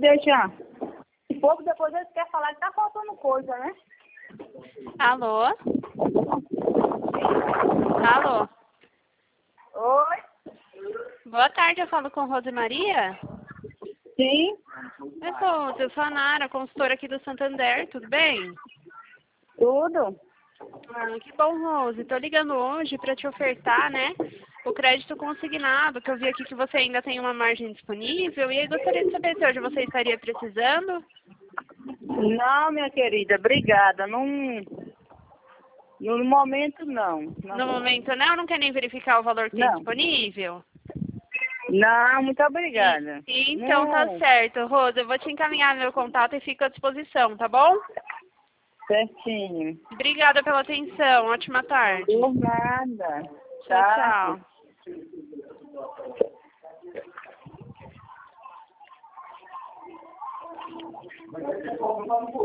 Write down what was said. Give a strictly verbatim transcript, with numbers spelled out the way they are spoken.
deixar. Um pouco depois eles querem falar que tá faltando coisa, né? Alô? Alô? Oi? Boa tarde, eu falo com Rosemaria. Sim? Eu sou, eu sou a Nara, consultora aqui do Santander, tudo bem? Tudo? Ah, que bom, Rose. Tô ligando hoje para te ofertar, né, o crédito consignado, que eu vi aqui que você ainda tem uma margem disponível, e aí gostaria de saber se hoje você estaria precisando. Não, minha querida, obrigada. Não, no momento, não. No Não. momento não, não quer nem verificar o valor que tem Não, disponível? não, muito E, obrigada. e então tá Não, certo, Rose, eu vou te encaminhar meu contato e fico à disposição, tá bom? certinho. Obrigada pela atenção, ótima tarde. Por nada. Tchau, tchau.